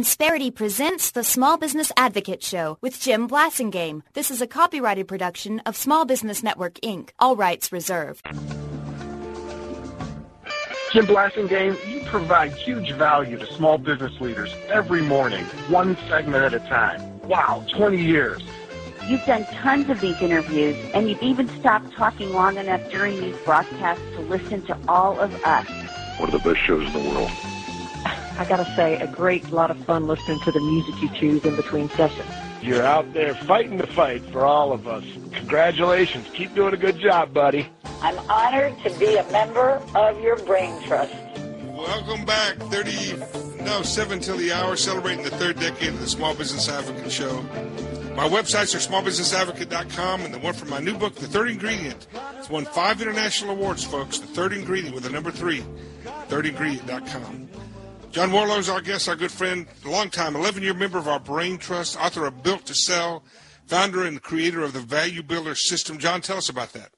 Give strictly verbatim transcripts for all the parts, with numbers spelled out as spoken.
Insperity presents the Small Business Advocate Show with Jim Blasingame. This is a copyrighted production of Small Business Network, Incorporated. All rights reserved. Jim Blasingame, you provide huge value to small business leaders every morning, one segment at a time. Wow, twenty years. You've done tons of these interviews, and you've even stopped talking long enough during these broadcasts to listen to all of us. One of the best shows in the world. I gotta say, a great lot of fun listening to the music you choose in between sessions. You're out there fighting the fight for all of us. Congratulations. Keep doing a good job, buddy. I'm honored to be a member of your Brain Trust. Welcome back. thirty, no, seven till the hour, celebrating the third decade of the Small Business Advocate Show. My websites are small business advocate dot com, and the one from my new book, The Third Ingredient. It's won five international awards, folks. The Third Ingredient with the number three, third ingredient dot com. John Warlow is our guest, our good friend, long-time, eleven-year member of our Brain Trust, author of Built to Sell, founder and creator of the Value Builder System. John, tell us about that.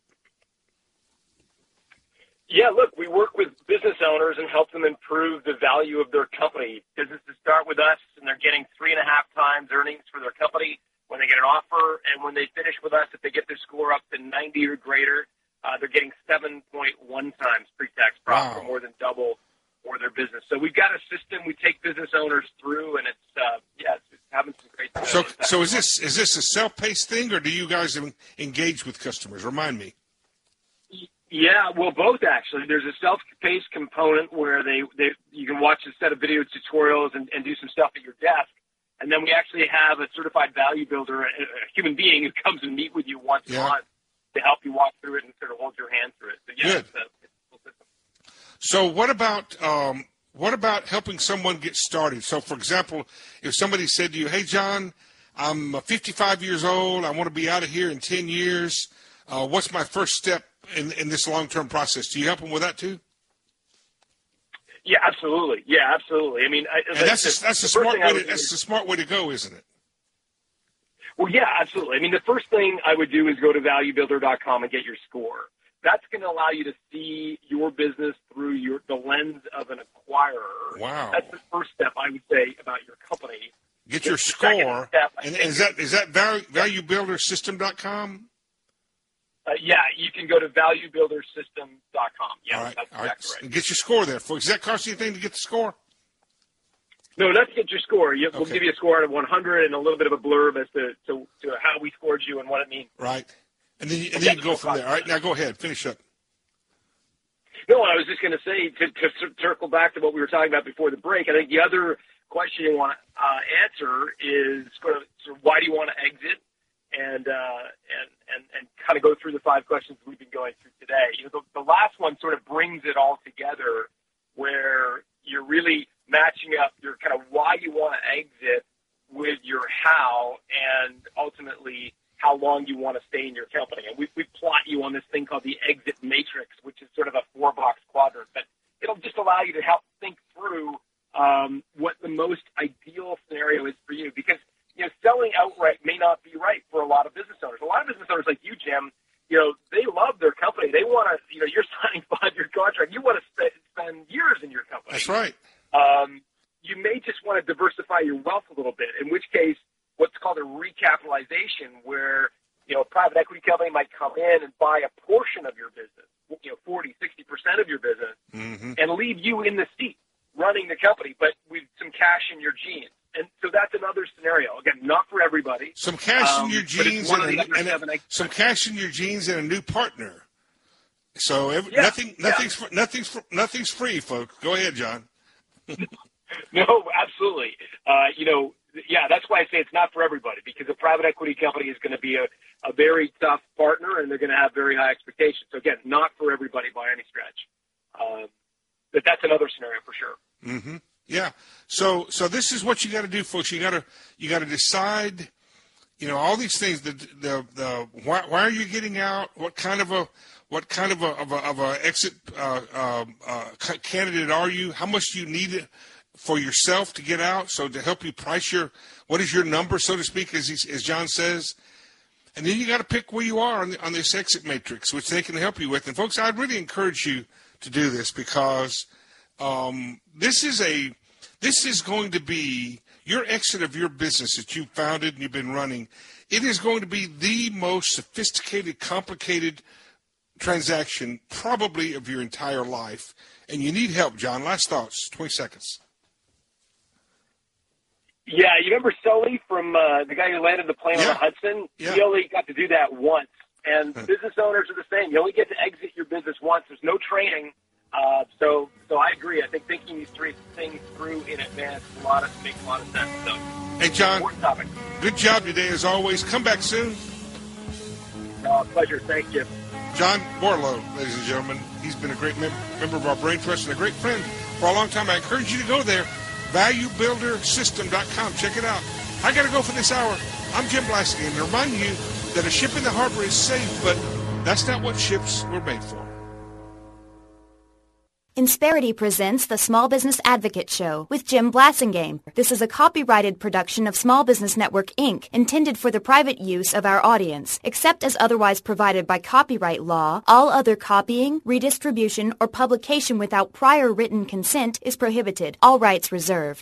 Yeah, look, we work with business owners and help them improve the value of their company. Businesses start with us, and they're getting three and a half times earnings for their company when they get an offer, and when they finish with us, if they get their score up to ninety or greater, uh, they're getting seven point one times pre-tax profit, wow. or more than double for their business. So we've got a system we take business owners through, and it's uh, yeah, it's, it's having some great. Uh, so, so is this is this a self-paced thing, or do you guys engage with customers? Remind me. Yeah, well, both actually. There's a self-paced component where they, they you can watch a set of video tutorials and, and do some stuff at your desk, and then we actually have a certified value builder, a, a human being who comes and meet with you once yeah. a month to help you walk through it and sort of hold your hand through it. So yeah, Good. It's a, it's a cool system. So what about um, what about helping someone get started? So, for example, if somebody said to you, "Hey, John, I'm fifty-five years old. I want to be out of here in ten years. Uh, what's my first step in, in this long-term process?" Do you help them with that too? Yeah, absolutely. Yeah, absolutely. I mean, I, and that's the, a, that's the, the smart way. To, that's the smart way to go, isn't it? Well, yeah, absolutely. I mean, the first thing I would do is go to value builder dot com and get your score. That's going to allow you to see your business through your the lens of an acquirer. Wow. That's the first step I would say about your company. Get your score. Step, and is that is that value builder system dot com? Uh, yeah, you can go to value builder system dot com. Yeah, all right, that's all exactly right. right. Get your score there. Does that cost you anything to get the score? No, not to get your score. You, okay. We'll give you a score out of one hundred and a little bit of a blurb as to, to, to how we scored you and what it means. Right. And then, and then you go from there. All right, now go ahead. Finish up. No, I was just going to say, to, to circle back to what we were talking about before the break, I think the other question you want to uh, answer is sort of, sort of why do you want to exit? And, uh, and and and kind of go through the five questions we've been going through today. You know, the, the last one sort of brings it all together, where you're really matching up your kind of why you want to exit with your how, and ultimately how long you want to stay in your company. And we we plot you on this thing called the exit matrix, which is sort of a four box quadrant, but it'll just allow you to help think through um, what the most ideal scenario is for you, because you know, selling outright may not be right for a lot of business owners. A lot of business owners like you, Jim, you know, they love their company. They want to, you know, you're signing five-year contract. You want to spend, spend years in your company. That's right. Um, you may just want to diversify your wealth a little bit, in which case what's called a recapitalization, where, you know, a private equity company might come in and buy a portion of your business, you know, forty, sixty percent of your business, mm-hmm. and leave you in the seat running the company, but with some cash in your jeans. And so that's another scenario. Again, not for everybody. Some cash um, in your jeans and, a, and a, some cash in your jeans and a new partner. So every, yeah, nothing, nothing's, yeah. nothing's, nothing's free, folks. Go ahead, John. No, absolutely. Uh, you know, yeah, that's why I say it's not for everybody, because a private equity company is going to be a, a very tough partner, and they're going to have very high expectations. So again, not for everybody by any stretch. Um, but that's another scenario for sure. Mm-hmm. Yeah. So, so this is what you got to do, folks. You got to, you got to decide, you know, all these things, the, the, the, why, why are you getting out? What kind of a, what kind of a, of a, of a exit, uh, uh, uh, candidate are you? How much do you need for yourself to get out? So to help you price your, what is your number, so to speak, as he, as John says, and then you got to pick where you are on, the, on this exit matrix, which they can help you with. And folks, I'd really encourage you to do this, because, um, this is a, This is going to be your exit of your business that you founded and you've been running. It is going to be the most sophisticated, complicated transaction probably of your entire life. And you need help, John. Last thoughts, twenty seconds. Yeah, you remember Sully from uh, the guy who landed the plane yeah. on the Hudson? Yeah. He only got to do that once. And business owners are the same. You only get to exit your business once. There's no training. Uh, so so I agree. I think thinking these three things through in advance a lot of, makes a lot of sense. So, hey, John, topic. Good job today as always. Come back soon. Uh, pleasure. Thank you. John Warlow, ladies and gentlemen. He's been a great mem- member of our Brain Trust and a great friend for a long time. I encourage you to go there. value builder system dot com. Check it out. I got to go for this hour. I'm Jim Blasky, and to remind you that a ship in the harbor is safe, but that's not what ships were made for. Insperity presents the Small Business Advocate Show with Jim Blasingame. This is a copyrighted production of Small Business Network, Incorporated, intended for the private use of our audience. Except as otherwise provided by copyright law, all other copying, redistribution, or publication without prior written consent is prohibited. All rights reserved.